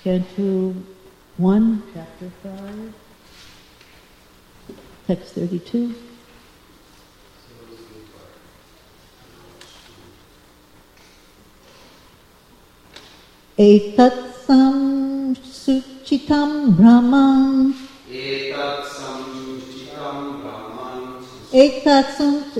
Canto 1, Chapter 5, Text 32. Etat samsuchitam brahman. Etat samsuchitam brahman. Etat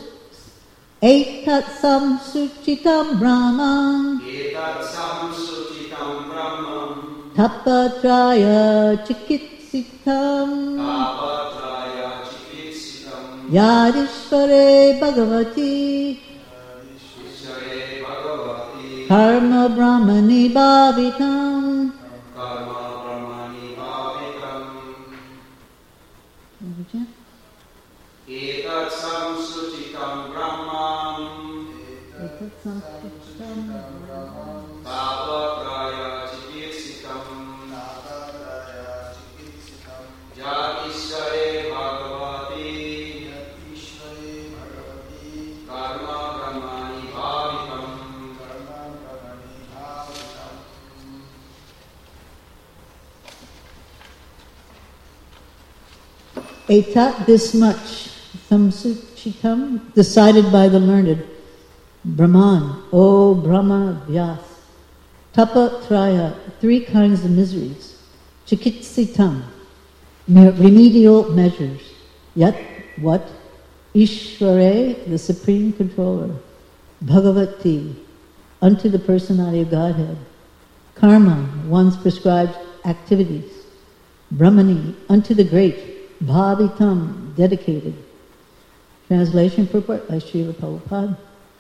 samsuchitam brahman. Etat samsuchitam brahman. Tapatraya chikitsitam. Tapatraya chikitsitam. Yadishvare bhagavati. Ishvare bhagavati. Karma brahmani bhavitam. Karma brahmani bhavitam. Etat samsuchitam brahman. Etat samsuchitam brahman. Tapatraya chikitsitam. Yadishvare bhagavati. Karma brahmani bhavitam. Etat, this much, samsuchitam, decided by the learned, Brahman, O Brahma Vyas, Tapatraya, 3 kinds of miseries, Chikitsitam, remedial measures, Yat, what? Ishvare, the Supreme Controller, Bhagavati, unto the personality of Godhead, Karma, one's prescribed activities, Brahmani, unto the great, Bhavitam, dedicated. Translation purport by Srila Prabhupada.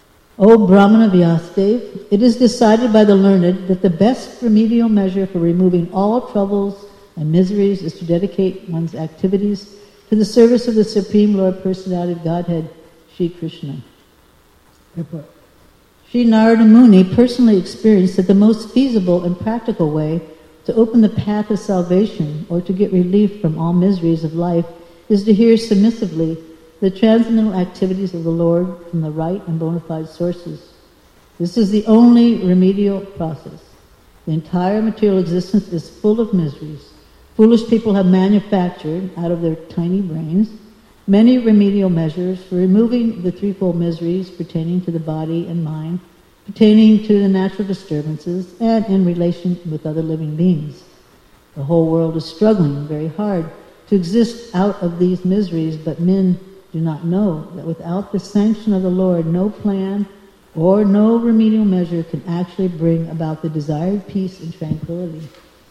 O Brahmana Vyasadeva, it is decided by the learned that the best remedial measure for removing all troubles and miseries is to dedicate one's activities to the service of the Supreme Lord Personality of Godhead, Sri Krishna. Purport. Sri Narada Muni personally experienced that the most feasible and practical way to open the path of salvation or to get relief from all miseries of life is to hear submissively the transcendental activities of the Lord from the right and bona fide sources. This is the only remedial process. The entire material existence is full of miseries. Foolish people have manufactured, out of their tiny brains, many remedial measures for removing the threefold miseries pertaining to the body and mind, pertaining to the natural disturbances, and in relation with other living beings. The whole world is struggling very hard to exist out of these miseries, but men do not know that without the sanction of the Lord, no plan or no remedial measure can actually bring about the desired peace and tranquility.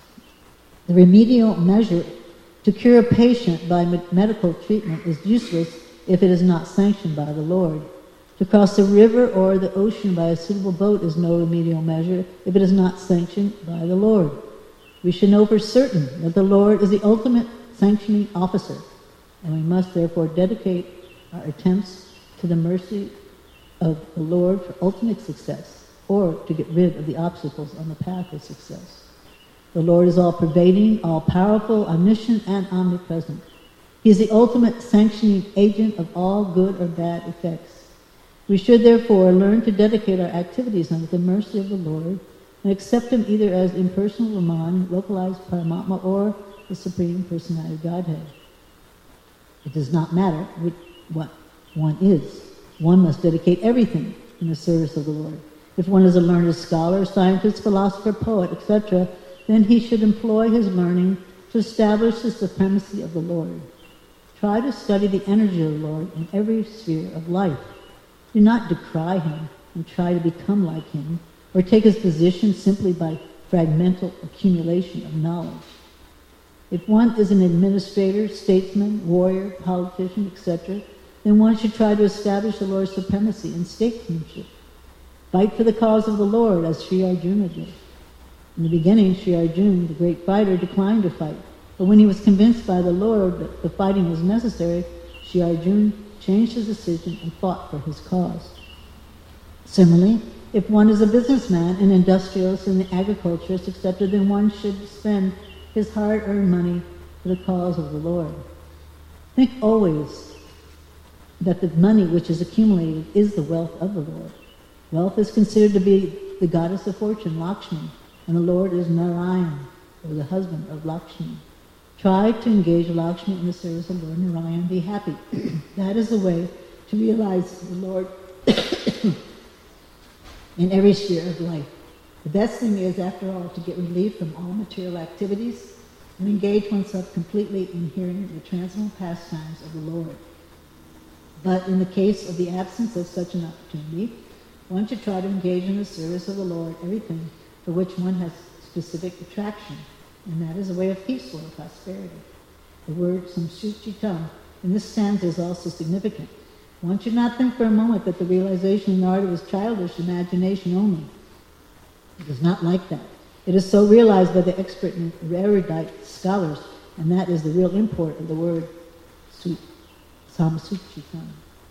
The remedial measure to cure a patient by medical treatment is useless if it is not sanctioned by the Lord. To cross a river or the ocean by a suitable boat is no remedial measure if it is not sanctioned by the Lord. We should know for certain that the Lord is the ultimate sanctioning officer, and we must therefore dedicate our attempts to the mercy of the Lord for ultimate success, or to get rid of the obstacles on the path of success. The Lord is all-pervading, all-powerful, omniscient, and omnipresent. He is the ultimate sanctioning agent of all good or bad effects. We should therefore learn to dedicate our activities under the mercy of the Lord and accept Him either as impersonal Brahman, localized Paramatma, or the Supreme Personality of Godhead. It does not matter what one is. One must dedicate everything in the service of the Lord. If one is a learned scholar, scientist, philosopher, poet, etc., then he should employ his learning to establish the supremacy of the Lord. Try to study the energy of the Lord in every sphere of life. Do not decry Him and try to become like Him, or take His position simply by fragmental accumulation of knowledge. If one is an administrator, statesman, warrior, politician, etc., then one should try to establish the Lord's supremacy in statesmanship. Fight for the cause of the Lord, as Sri Arjuna did. In the beginning, Sri Arjuna, the great fighter, declined to fight, but when he was convinced by the Lord that the fighting was necessary, Sri Arjuna changed his decision and fought for his cause. Similarly, if one is a businessman, an industrialist, and an agriculturist, etc., then one should spend his hard-earned money for the cause of the Lord. Think always that the money which is accumulated is the wealth of the Lord. Wealth is considered to be the goddess of fortune, Lakshmi, and the Lord is Narayan, or the husband of Lakshmi. Try to engage Lakshmi in the service of Lord Narayan and be happy. That is the way to realize the Lord in every sphere of life. The best thing is, after all, to get relief from all material activities and engage oneself completely in hearing the transcendental pastimes of the Lord. But in the case of the absence of such an opportunity, one should try to engage in the service of the Lord, everything for which one has specific attraction, and that is a way of peaceful and prosperity. The word samsuchitam in this stanza is also significant. One should not think for a moment that the realization in Narada was childish imagination only. It is not like that. It is so realized by the expert and erudite scholars, and that is the real import of the word samsuchitam.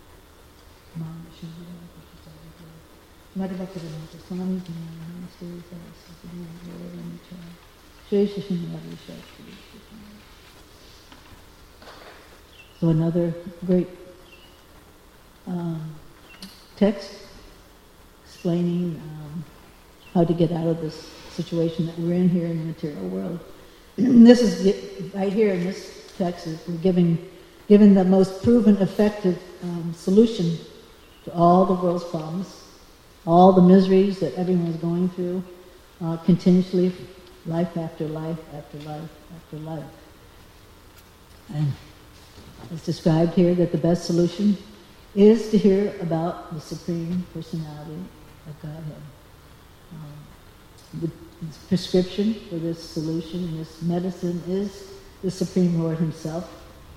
So another great text explaining how to get out of this situation that we're in here in the material world. This is right here in this text. We're given the most proven, effective solution to all the world's problems, all the miseries that everyone is going through, continuously, life after life after life after life. And it's described here that the best solution is to hear about the Supreme Personality of Godhead. The prescription for this solution, this medicine, is the Supreme Lord Himself.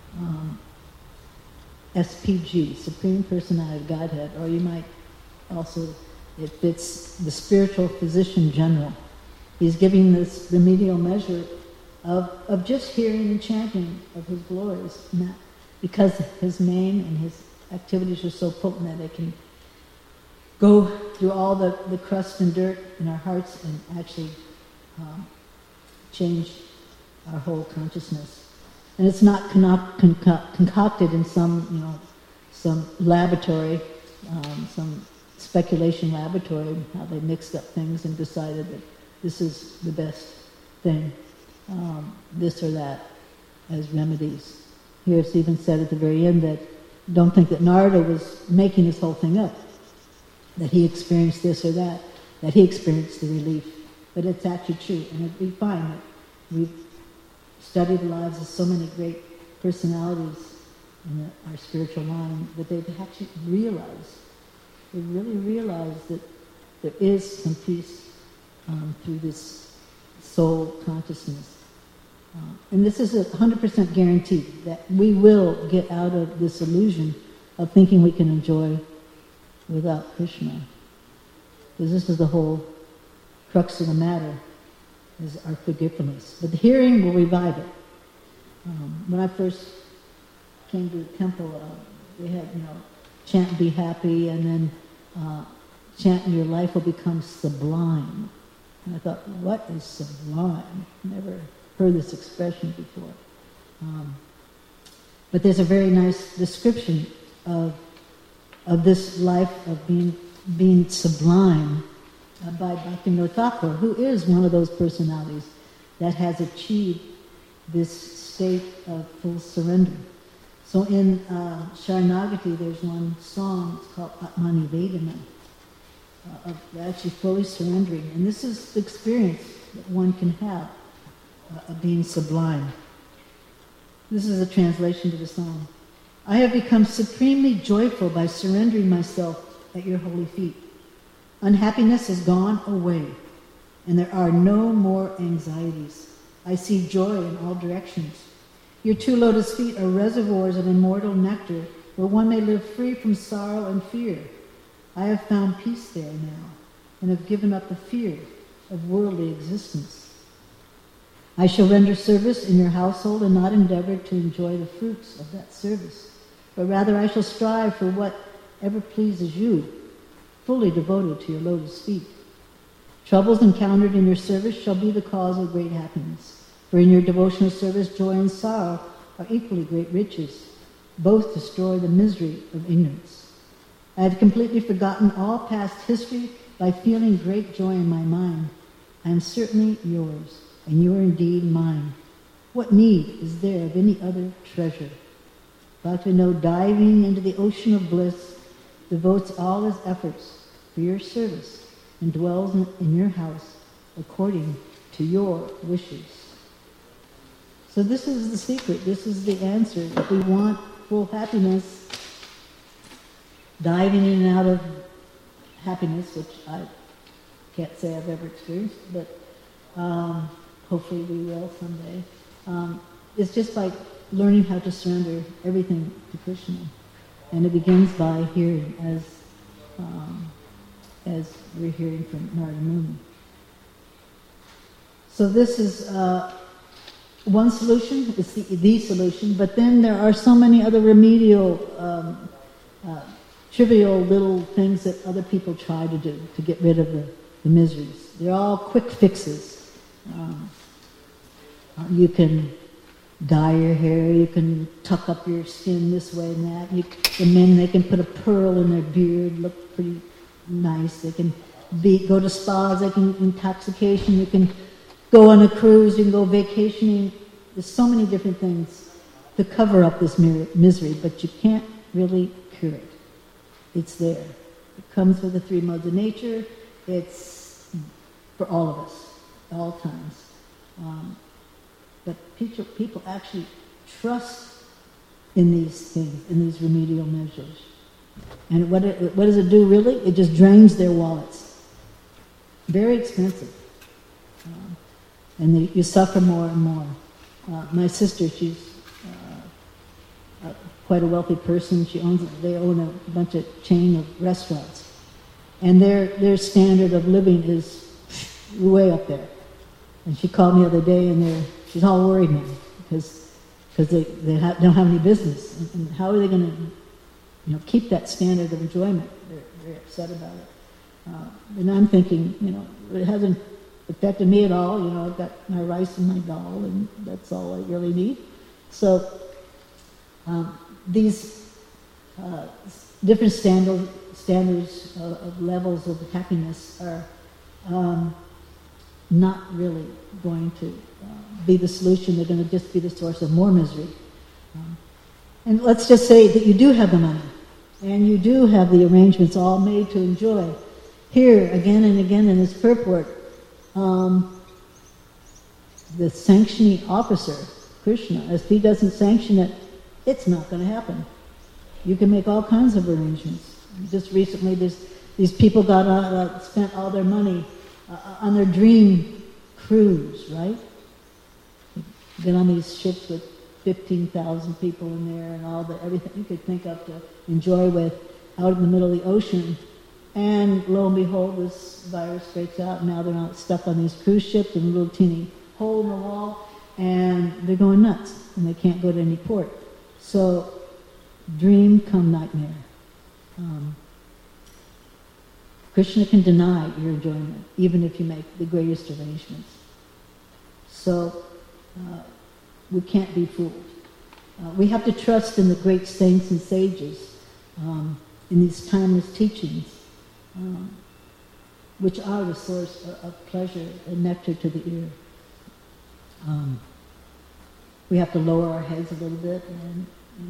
SPG, Supreme Personality of Godhead, or you might also, it fits the Spiritual Physician General. He's giving this remedial measure of just hearing and chanting of His glories, because His name and His activities are so potent that they can go through all the crust and dirt in our hearts and actually change our whole consciousness. And it's not concocted in some laboratory, some speculation laboratory, how they mixed up things and decided that this is the best thing, this or that, as remedies. Here it's even said at the very end that don't think that Narada was making this whole thing up, that he experienced this or that he experienced the relief. But it's actually true, and we find that we've studied the lives of so many great personalities in our spiritual line, that they've actually they really realized that there is some peace through this soul consciousness. And this is 100% guaranteed that we will get out of this illusion of thinking we can enjoy without Krishna. Because this is the whole crux of the matter, is our forgetfulness. But the hearing will revive it. When I first came to the temple, we had, chant be happy, and then chant and your life will become sublime. And I thought, what is sublime? Never heard this expression before. But there's a very nice description of this life of being sublime by Bhaktivinoda Thakur, who is one of those personalities that has achieved this state of full surrender. So in Sharanagati, there's one song, it's called Atmanivedana, of actually fully surrendering. And this is the experience that one can have of being sublime. This is a translation to the song. I have become supremely joyful by surrendering myself at your holy feet. Unhappiness has gone away, and there are no more anxieties. I see joy in all directions. Your 2 lotus feet are reservoirs of immortal nectar, where one may live free from sorrow and fear. I have found peace there now, and have given up the fear of worldly existence. I shall render service in your household and not endeavor to enjoy the fruits of that service, but rather I shall strive for whatever pleases you, fully devoted to your lotus feet. Troubles encountered in your service shall be the cause of great happiness, for in your devotional service joy and sorrow are equally great riches. Both destroy the misery of ignorance. I have completely forgotten all past history by feeling great joy in my mind. I am certainly yours and you are indeed mine. What need is there of any other treasure? Bhaktivinoda, diving into the ocean of bliss, devotes all his efforts for your service and dwells in your house according to your wishes. So this is the secret. This is the answer. If we want full happiness, diving in and out of happiness, which I can't say I've ever experienced, but hopefully we will someday. It's just by learning how to surrender everything to Krishna. And it begins by hearing, as we're hearing from Narada Muni. So this is one solution, it's the solution, but then there are so many other remedial, trivial little things that other people try to do to get rid of the miseries. They're all quick fixes. You can dye your hair, you can tuck up your skin this way and that. The men, they can put a pearl in their beard, look pretty nice. They can go to spas, they can intoxication, you can go on a cruise, you can go vacationing. There's so many different things to cover up this misery, but you can't really cure it. It's there. It comes with the three modes of nature. It's for all of us, at all times. But people actually trust in these things, in these remedial measures. And what does it do really? It just drains their wallets. Very expensive. And you suffer more and more. My sister, she's quite a wealthy person. They own a bunch of chain of restaurants. And their standard of living is way up there. And she called me the other day, and she's all worried now because they don't have any business. And how are they going to keep that standard of enjoyment? They're upset about it. And I'm thinking, it hasn't affected me at all. I've got my rice and my dal, and that's all I really need. So these different standards of levels of happiness are not really going to be the solution. They're going to just be the source of more misery. And let's just say that you do have the money, and you do have the arrangements all made to enjoy. Here, again and again in this purport, the sanctioning officer, Krishna, if he doesn't sanction it, it's not going to happen. You can make all kinds of arrangements. Just recently, these people spent all their money on their dream cruise, right? Get on these ships with 15,000 people in there and everything you could think of to enjoy with out in the middle of the ocean. And lo and behold, this virus breaks out. Now they're not stuck on these cruise ships in a little teeny hole in the wall, and they're going nuts, and they can't go to any port. So, dream come nightmare. Krishna can deny your enjoyment, even if you make the greatest arrangements. So, we can't be fooled. We have to trust in the great saints and sages, in these timeless teachings, which are the source of pleasure and nectar to the ear. We have to lower our heads a little bit and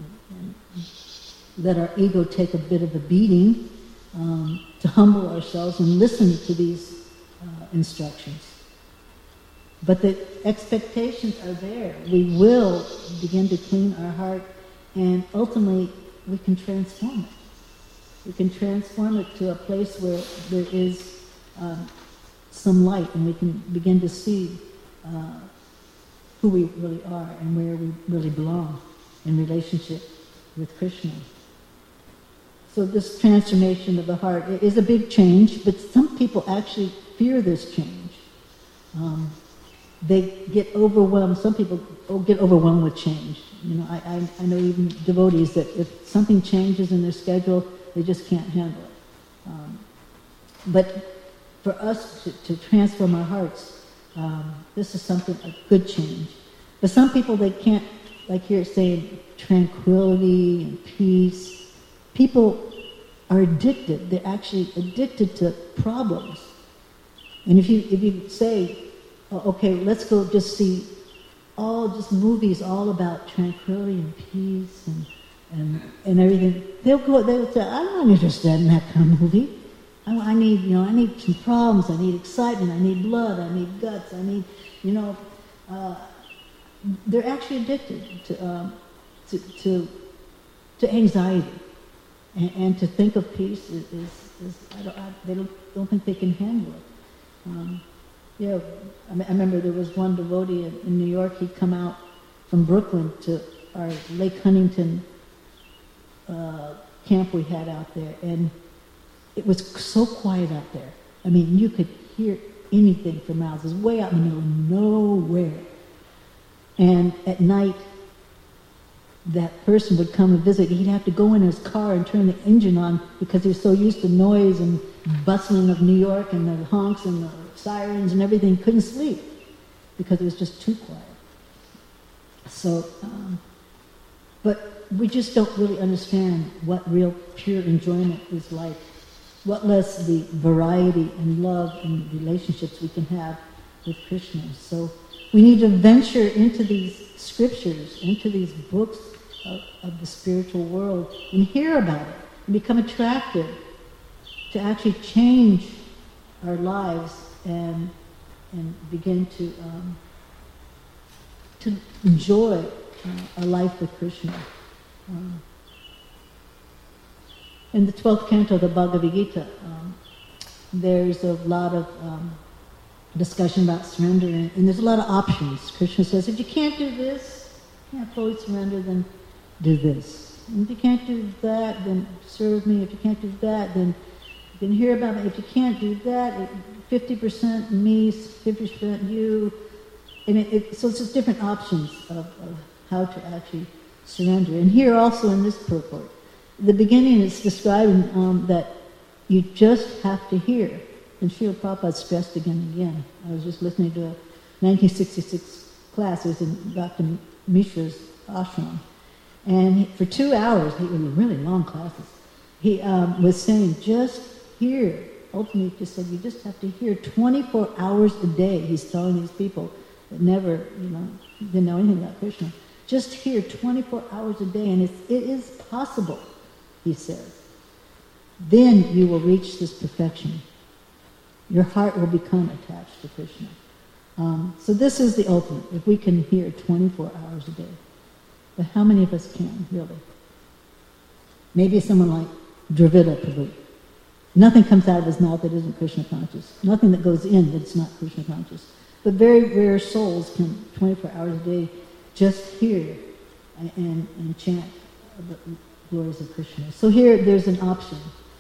let our ego take a bit of a beating to humble ourselves and listen to these instructions. But the expectations are there. We will begin to clean our heart, and ultimately we can transform it. We can transform it to a place where there is some light, and we can begin to see who we really are and where we really belong in relationship with Krishna. So this transformation of the heart is a big change, but some people actually fear this change. They get overwhelmed. Some people get overwhelmed with change. I know even devotees that if something changes in their schedule, they just can't handle it. But for us to transform our hearts, this is a good change. But some people, they can't, like here it's saying, tranquility and peace. People are addicted. They're actually addicted to problems. And if you say, okay, let's go just see just movies all about tranquility and peace and everything. They'll say, I'm not interested in that kind of movie. I need some problems, I need excitement, I need blood, I need guts, I need, they're actually addicted to anxiety. And to think of peace they don't think they can handle it. I remember there was one devotee in New York. He'd come out from Brooklyn to our Lake Huntington camp we had out there, and it was so quiet out there. I mean, you could hear anything for miles. It was way out in the middle of nowhere. And at night, that person would come and visit. He'd have to go in his car and turn the engine on because he was so used to noise and bustling of New York and the honks and the sirens and everything. He couldn't sleep because it was just too quiet. So, but we just don't really understand what real pure enjoyment is like, what less the variety and love and relationships we can have with Krishna. So we need to venture into these scriptures, into these books of the spiritual world and hear about it and become attracted to actually change our lives and begin to enjoy a life with Krishna. In the 12th canto of the Bhagavad Gita, there's a lot of discussion about surrender, and there's a lot of options. Krishna says, if you can't do this, can't fully surrender, then do this. And if you can't do that, then serve me. If you can't do that, then you can hear about me. If you can't do that, 50% me, 50% you. And so it's just different options of how to actually surrender. And here also in this purport, the beginning is describing that you just have to hear. And Srila Prabhupada stressed again and again. I was just listening to a 1966 class. It was in Dr. Mishra's ashram. And for 2 hours, they were really long classes, he was saying, just hear. Ultimately, he just said, you just have to hear 24 hours a day. He's telling these people that never, didn't know anything about Krishna. Just hear 24 hours a day, and it is possible, he says. Then you will reach this perfection. Your heart will become attached to Krishna. So this is the ultimate, if we can hear 24 hours a day. But how many of us can, really? Maybe someone like Dravida Prabhu. Nothing comes out of his mouth that isn't Krishna conscious. Nothing that goes in that's not Krishna conscious. But very rare souls can, 24 hours a day, just hear and chant the glories of Krishna. So here, there's an option.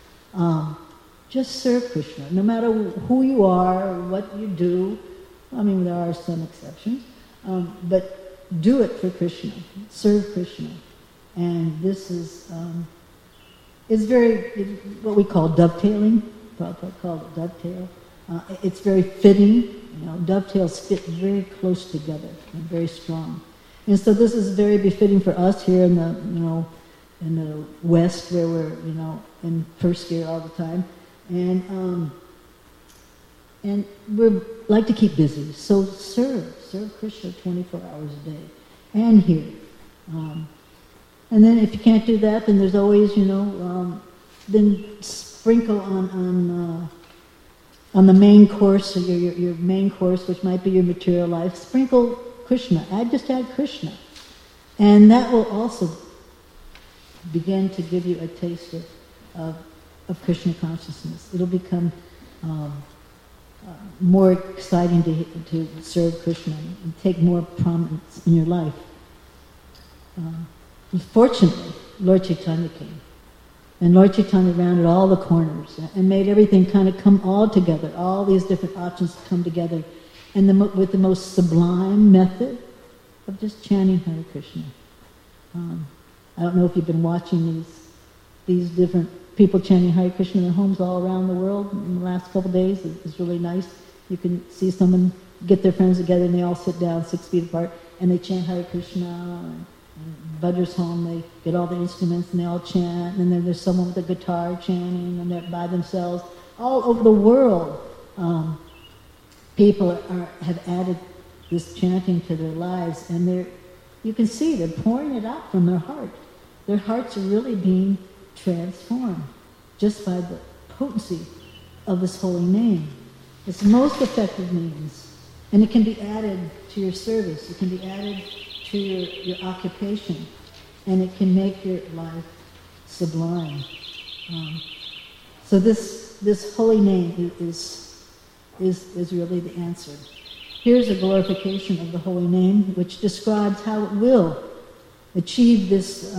Just serve Krishna. No matter who you are, what you do. I mean, there are some exceptions. But do it for Krishna. Serve Krishna. And this is what we call dovetailing. Prabhupada called it dovetail. It's very fitting. Dovetails fit very close together and very strong. And so this is very befitting for us here in the, in the West, where we're, in first gear all the time. And we like to keep busy. So serve Krishna 24 hours a day and here. And then if you can't do that, then there's always, then sprinkle on the main course, or your main course, which might be your material life, sprinkle Krishna. Just add Krishna. And that will also begin to give you a taste of Krishna consciousness. It'll become more exciting to serve Krishna and take more prominence in your life. Fortunately, Lord Chaitanya came. And Lord Chaitanya rounded all the corners and made everything kind of come all together, all these different options come together, and with the most sublime method of just chanting Hare Krishna. I don't know if you've been watching these different people chanting Hare Krishna in their homes all around the world in the last couple of days. It's really nice. You can see someone get their friends together and they all sit down 6 feet apart and they chant Hare Krishna. And Bhadra's home, they get all the instruments and they all chant. And then there's someone with a guitar chanting and they're by themselves. All over the world, people have added this chanting to their lives, and you can see they're pouring it out from their heart. Their hearts are really being transformed just by the potency of this holy name. It's the most effective means, and it can be added to your service. It can be added to your occupation, and it can make your life sublime. So this holy name is really the answer. Here's a glorification of the holy name, which describes how it will achieve this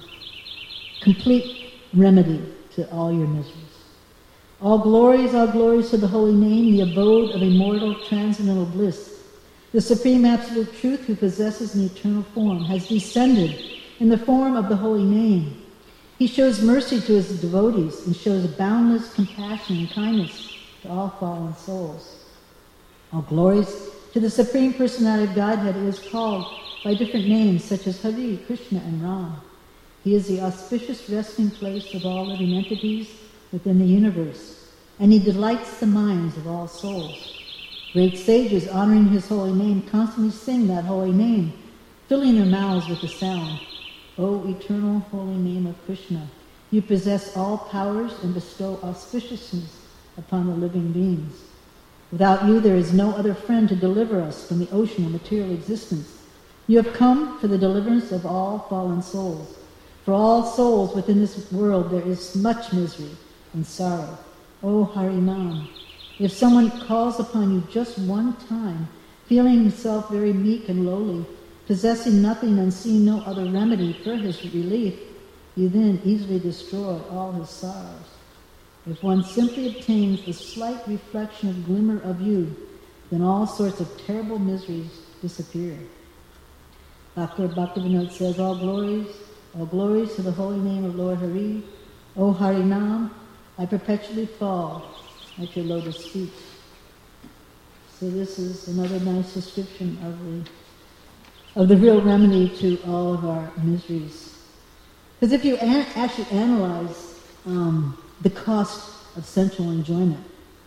complete remedy to all your miseries. All glories to the holy name, the abode of immortal transcendental bliss. The supreme absolute truth who possesses an eternal form has descended in the form of the holy name. He shows mercy to his devotees and shows boundless compassion and kindness to all fallen souls. All glories to the Supreme Personality of Godhead is called by different names such as Hari, Krishna, and Ram. He is the auspicious resting place of all living entities within the universe, and he delights the minds of all souls. Great sages honoring his holy name constantly sing that holy name, filling their mouths with the sound. O eternal holy name of Krishna, you possess all powers and bestow auspiciousness upon the living beings. Without you, there is no other friend to deliver us from the ocean of material existence. You have come for the deliverance of all fallen souls. For all souls within this world, there is much misery and sorrow. O Harinam, if someone calls upon you just one time, feeling himself very meek and lowly, possessing nothing and seeing no other remedy for his relief, you then easily destroy all his sorrows. If one simply obtains the slight reflection of glimmer of you, then all sorts of terrible miseries disappear. Dr. Bhaktivinoda says, all glories to the holy name of Lord Hari. O Harinam, I perpetually fall at your lotus feet. So this is another nice description of the real remedy to all of our miseries. Because if you actually analyze the cost of sensual enjoyment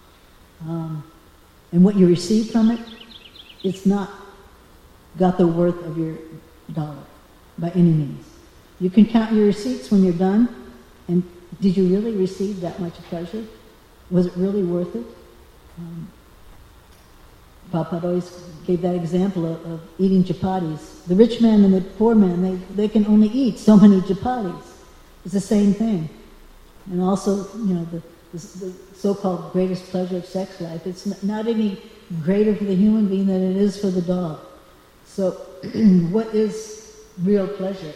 and what you receive from it, it's not got the worth of your dollar by any means. You can count your receipts when you're done, and did you really receive that much pleasure? Was it really worth it? Prabhupada always gave that example of eating chapatis. The rich man and the poor man, they can only eat so many chapatis. It's the same thing. And also, the so-called greatest pleasure of sex life, it's not any greater for the human being than it is for the dog. So, what is real pleasure?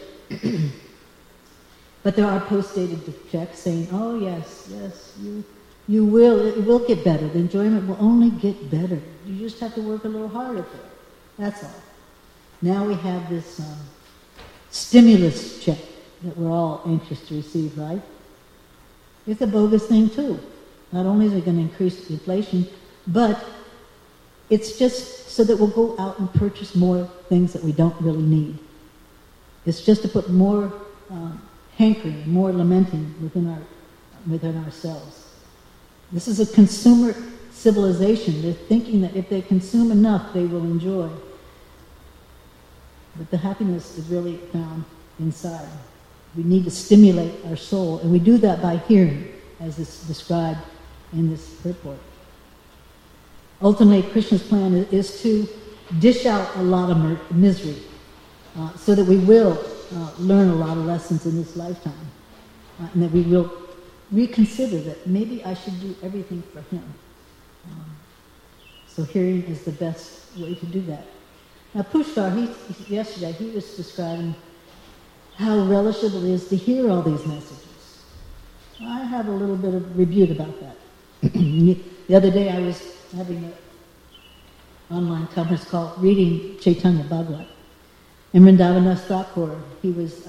But there are post-dated checks saying, oh yes, it will get better. The enjoyment will only get better. You just have to work a little harder for it. That's all. Now we have this stimulus check that we're all anxious to receive, right? It's a bogus thing too. Not only is it going to increase inflation, but it's just so that we'll go out and purchase more things that we don't really need. It's just to put more hankering, more lamenting within ourselves. This is a consumer civilization. They're thinking that if they consume enough, they will enjoy. But the happiness is really found inside. We need to stimulate our soul, and we do that by hearing, as is described in this purport. Ultimately, Krishna's plan is to dish out a lot of misery, so that we will learn a lot of lessons in this lifetime, and that we will reconsider that maybe I should do everything for him. So hearing is the best way to do that. Now Pushkar, yesterday he was describing how relishable it is to hear all these messages. I have a little bit of rebuke about that. The other day I was having an online conference called Reading Chaitanya Bhagavat. And Vrindavandas Thakur, he's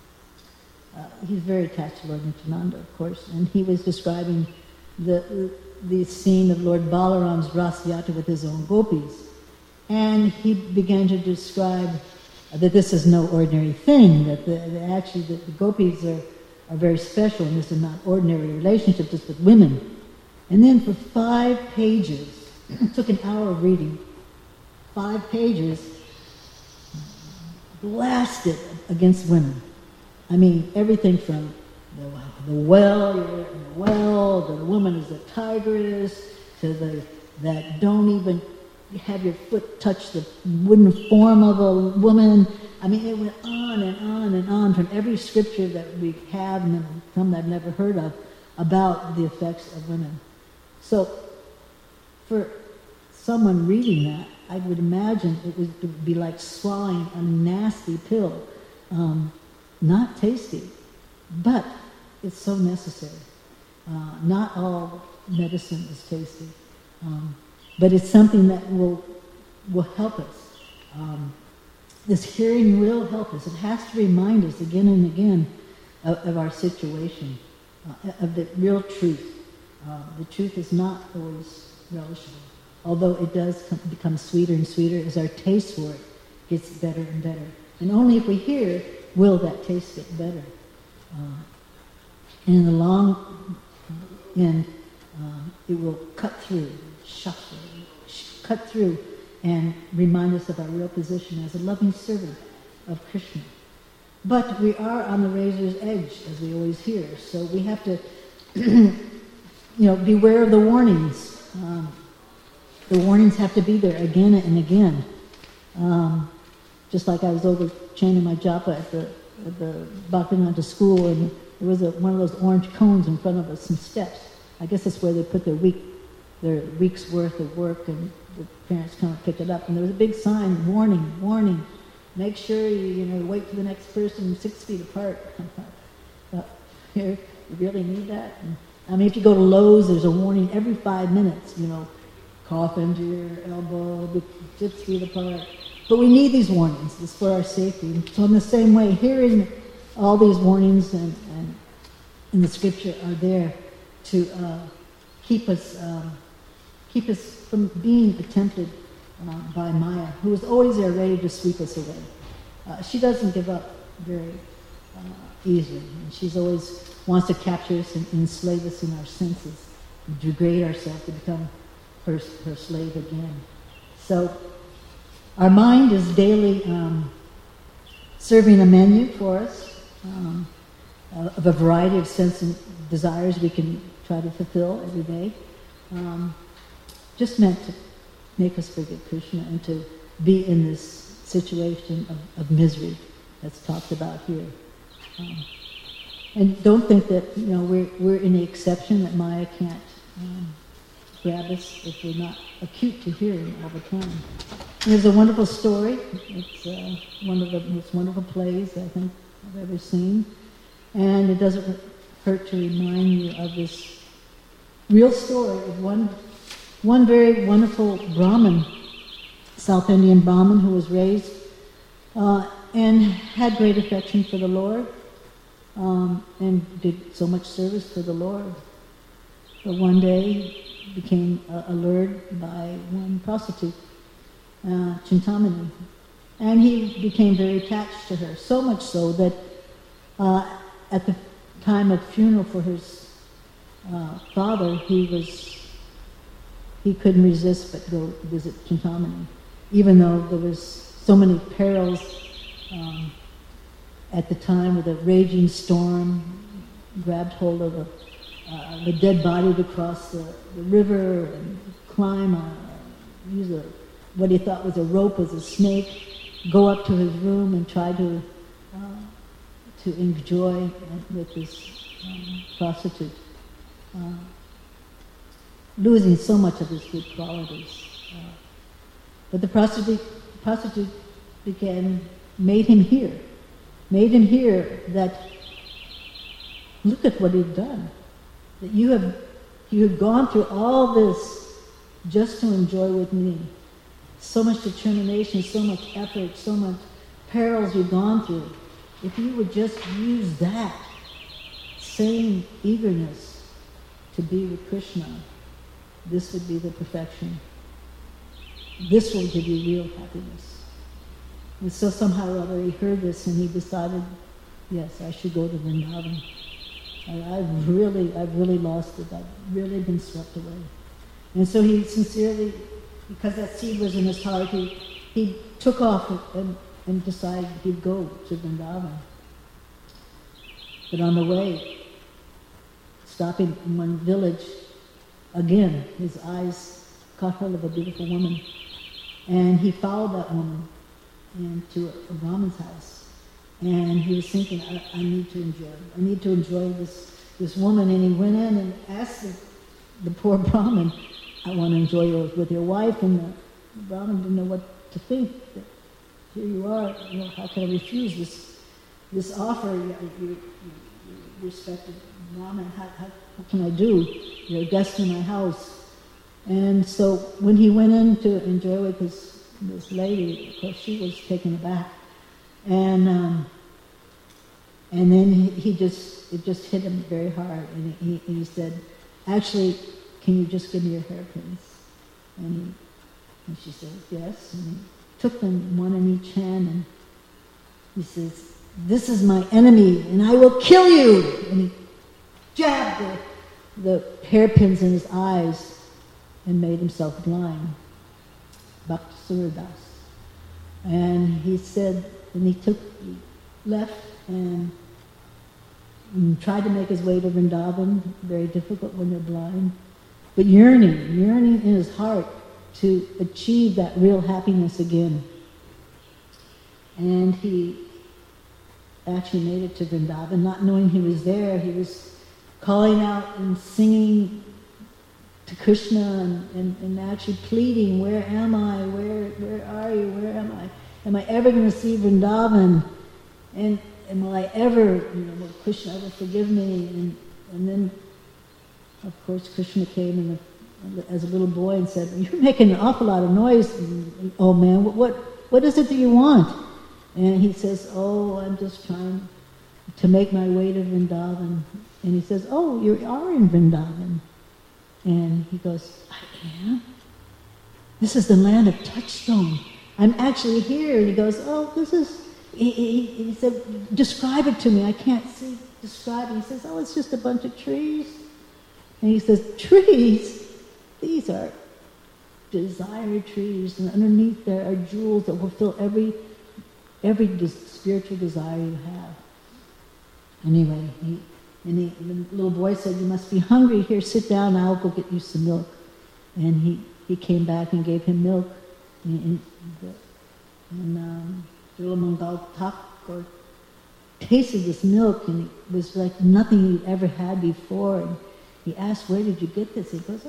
very attached to Lord Nityananda, of course, and he was describing the scene of Lord Balaram's Ras Yatra with his own gopis. And he began to describe that this is no ordinary thing, that the gopis are very special, and this is not ordinary relationship just with women. And then for 5 pages, took an hour of reading, 5 pages, blasted against women. I mean, everything from the well, you're in the well, the woman is a tigress, to that don't even have your foot touch the wooden form of a woman. I mean, it went on and on and on from every scripture that we have, and some that I've never heard of, about the effects of women. So, for someone reading that, I would imagine it would be like swallowing a nasty pill. Not tasty, but it's so necessary. Not all medicine is tasty, but it's something that will help us. This hearing will help us. It has to remind us again and again of our situation, of the real truth. The truth is not always relishable, although it does become sweeter and sweeter as our taste for it gets better and better. And only if we hear will that taste get better. And in the long end, it will cut through, cut through, and remind us of our real position as a loving servant of Krishna. But we are on the razor's edge, as we always hear, so we have to, beware of the warnings. The warnings have to be there again and again. Just like I was over chanting my japa at the Bhaktivedanta school, and there was one of those orange cones in front of us, some steps. I guess that's where they put their week's worth of work, and the parents come and pick it up. And there was a big sign, warning, make sure you wait for the next person 6 feet apart. Here, you really need that? And, I mean, if you go to Lowe's, there's a warning every 5 minutes, cough into your elbow, be 6 feet apart. But we need these warnings. It's for our safety. And so in the same way, hearing all these warnings and in the scripture are there to keep us from being tempted by Maya, who is always there ready to sweep us away. She doesn't give up very easily. And she's always wants to capture us and enslave us in our senses, and degrade ourselves to become her slave again. So our mind is daily serving a menu for us of a variety of sense and desires we can try to fulfill every day. Just meant to make us forget Krishna and to be in this situation of misery that's talked about here. And don't think that we're in the exception that Maya can't grab us if we're not acute to hearing all the time. And there's a wonderful story. It's one of the most wonderful plays I think I've ever seen, and it doesn't hurt to remind you of this real story of one very wonderful Brahmin, South Indian Brahmin, who was raised and had great affection for the Lord, and did so much service for the Lord. But one day became allured by one prostitute, Chintamani, and he became very attached to her, so much so that at the time of funeral for his father, he couldn't resist but go visit Chintamani, even though there was so many perils at the time, with a raging storm grabbed hold of the dead body to cross the river and climb, use what he thought was a rope as a snake, go up to his room and try to enjoy with this prostitute, losing so much of his good qualities. But the prostitute made him hear that, look at what he'd done, that you have gone through all this just to enjoy with me. So much determination, so much effort, so much perils you've gone through. If you would just use that same eagerness to be with Krishna, this would be the perfection. This will give you real happiness. And so somehow or other he heard this and he decided, yes, I should go to Vrindavan. I've really lost it. I've really been swept away. And so he sincerely, because that seed was in his heart, he took off and decided he'd go to Vrindavan. But on the way, stopping in one village, again, his eyes caught hold of a beautiful woman. And he followed that woman into a Brahmin's house. And he was thinking, I need to enjoy this woman. And he went in and asked the poor Brahmin, I want to enjoy you with your wife. And the Brahmin didn't know what to think. That here you are, how can I refuse this offer? You respected Brahmin, how can I do? You're a guest in my house. And so when he went in to enjoy with this lady, of course she was taken aback. And then it just hit him very hard. And he said, actually, can you just give me your hairpins? And she said, yes. And he took them one in each hand, and he says, this is my enemy, and I will kill you. And he jabbed the hairpins in his eyes and made himself blind. Bhakti Suradas. And he said, and he left and tried to make his way to Vrindavan, very difficult when you're blind, but yearning in his heart to achieve that real happiness again. And he actually made it to Vrindavan, not knowing he was there. He was calling out and singing to Krishna and actually pleading, where am I? Where are you? Where am I? Am I ever going to see Vrindavan? And will I ever, will Krishna ever forgive me? And then, of course, Krishna came as a little boy and said, you're making an awful lot of noise, old man. What is it that you want? And he says, I'm just trying to make my way to Vrindavan. And he says, you are in Vrindavan. And he goes, I am? This is the land of touchstone. I'm actually here. And he goes, this is... He said, describe it to me. I can't see. Describe it. He says, it's just a bunch of trees. And he says, trees? These are desire trees. And underneath there are jewels that will fill every spiritual desire you have. Anyway, the little boy said, you must be hungry. Here, sit down. I'll go get you some milk. And he came back and gave him milk. And Srila Mangal Thakur tasted this milk, and it was like nothing he'd ever had before. And he asked, where did you get this? He goes,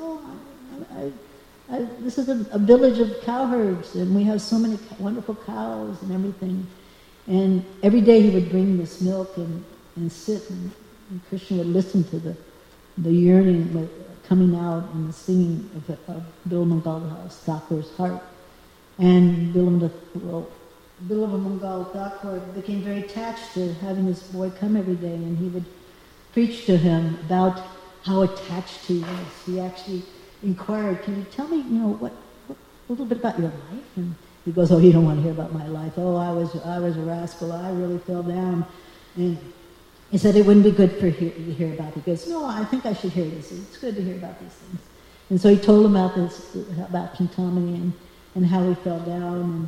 this is a village of cowherds, and we have so many wonderful cows and everything. And every day he would bring this milk and sit, and Krishna would listen to the yearning coming out and the singing of Bilva Mangal Thakur's heart. And Bilva Mangal Thakur became very attached to having this boy come every day, and he would preach to him about how attached he was. He actually inquired, can you tell me, what a little bit about your life? And he goes, you don't want to hear about my life. I was a rascal. I really fell down. And he said it wouldn't be good to hear about it. He goes, no, I think I should hear this. It's good to hear about these things. And so he told him about Chintamani and how he fell down.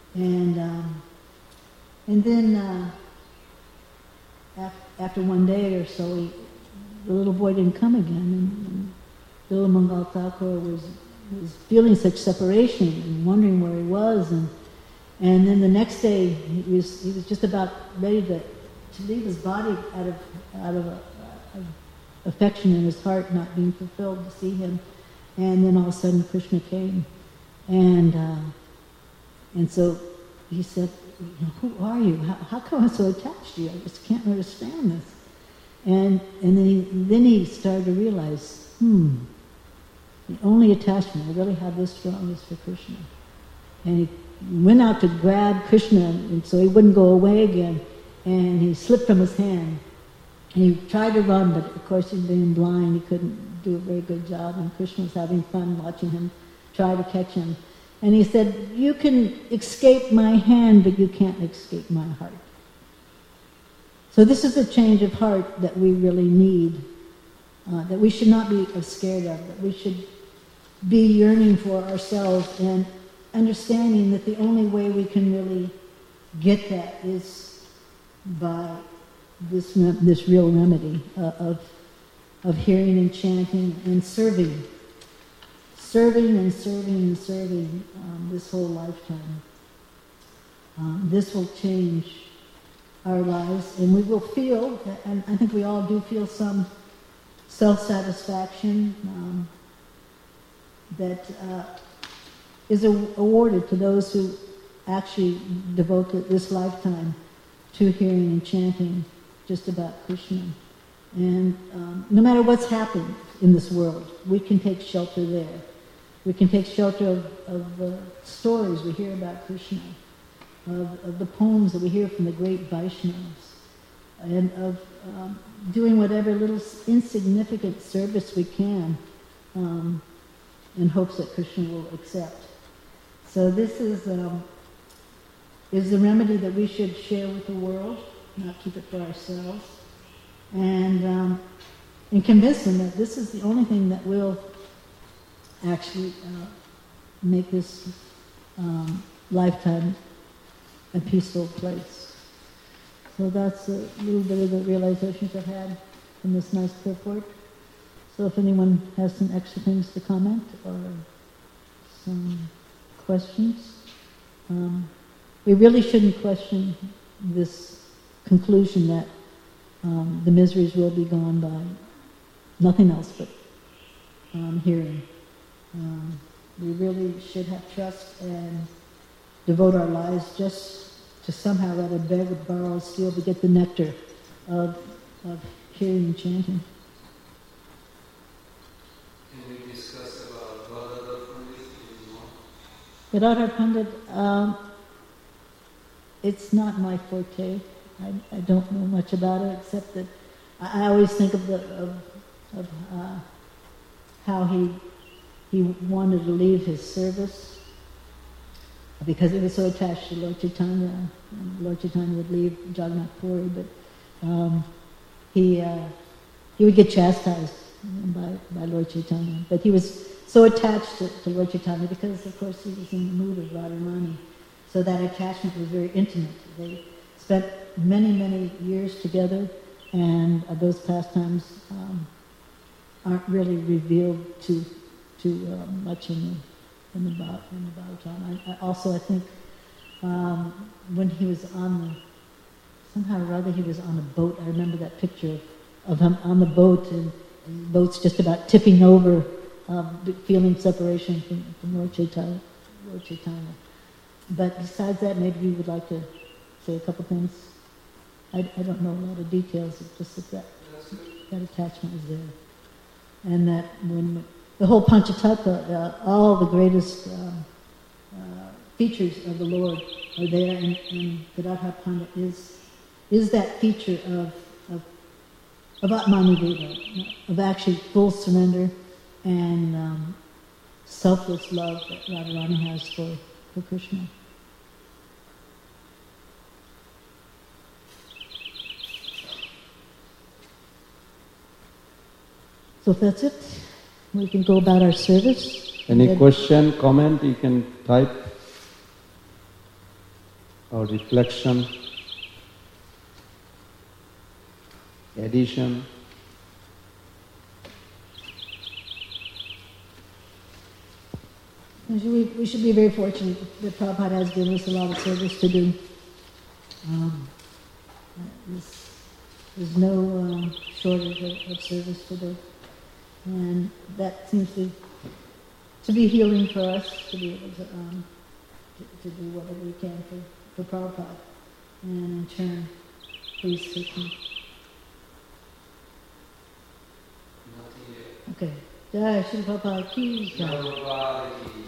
And then after one day or so, the little boy didn't come again. And Bilva Mangal Thakur was feeling such separation and wondering where he was. And then the next day, he was just about ready to leave his body out of affection in his heart not being fulfilled to see him. And then all of a sudden Krishna came. And so he said, who are you? How come I'm so attached to you? I just can't understand this. And then he started to realize, the only attachment I really have this strong is for Krishna. And he went out to grab Krishna, and so he wouldn't go away again. And he slipped from his hand. And he tried to run, but of course he'd been blind. He couldn't do a very good job. And Krishna was having fun watching him try to catch him. And he said, you can escape my hand, but you can't escape my heart. So this is the change of heart that we really need, that we should not be scared of, that we should be yearning for ourselves and understanding that the only way we can really get that is by this real remedy of hearing and chanting and serving this whole lifetime. This will change our lives, and we will feel, and I think we all do feel some self-satisfaction that is awarded to those who actually devote this lifetime to hearing and chanting just about Krishna. And no matter what's happened in this world, we can take shelter there. We can take shelter of stories we hear about Krishna, of the poems that we hear from the great Vaishnavas, and of doing whatever little insignificant service we can in hopes that Krishna will accept. So this is the remedy that we should share with the world, not keep it for ourselves, and convince them that this is the only thing that will actually make this lifetime a peaceful place. So that's a little bit of the realizations I had from this nice purport. So if anyone has some extra things to comment or some questions, we really shouldn't question this conclusion that the miseries will be gone by nothing else but hearing. We really should have trust and devote our lives just to somehow, rather beg or borrow, steal to get the nectar of hearing and chanting. Can we discuss about Gadadhar Pandit anymore? Gadadhar Pandit, it's not my forte. I don't know much about it, except that I always think of how he wanted to leave his service because he was so attached to Lord Chaitanya, and Lord Chaitanya would leave Jagannath Puri, but he would get chastised by Lord Chaitanya. But he was so attached to Lord Chaitanya because, of course, he was in the mood of Radharani. So that attachment was very intimate. They spent many, many years together, and those pastimes aren't really revealed too much in the Bhagavatam. I think when he was somehow or other he was on a boat. I remember that picture of him on the boat, and the boat's just about tipping over, feeling separation from Lord Chaitanya. But besides that, maybe you would like to say a couple things. I don't know a lot of details. It's just that attachment is there, and that when the whole Panchatattva, all the greatest features of the Lord are there, and Gadadhar Pandit is that feature of Atmaniveda, of actually full surrender and selfless love that Radharani has for Krishna. So if that's it, we can go about our service. Any question, comment, you can type, or reflection, addition. We should be very fortunate that Prabhupada has given us a lot of service to do. There's no shortage of service to do. And that seems to be healing for us, to be able to do whatever we can for Prabhupada. And in turn, please Krishna. Okay. Jai Shri Prabhupada ki jai.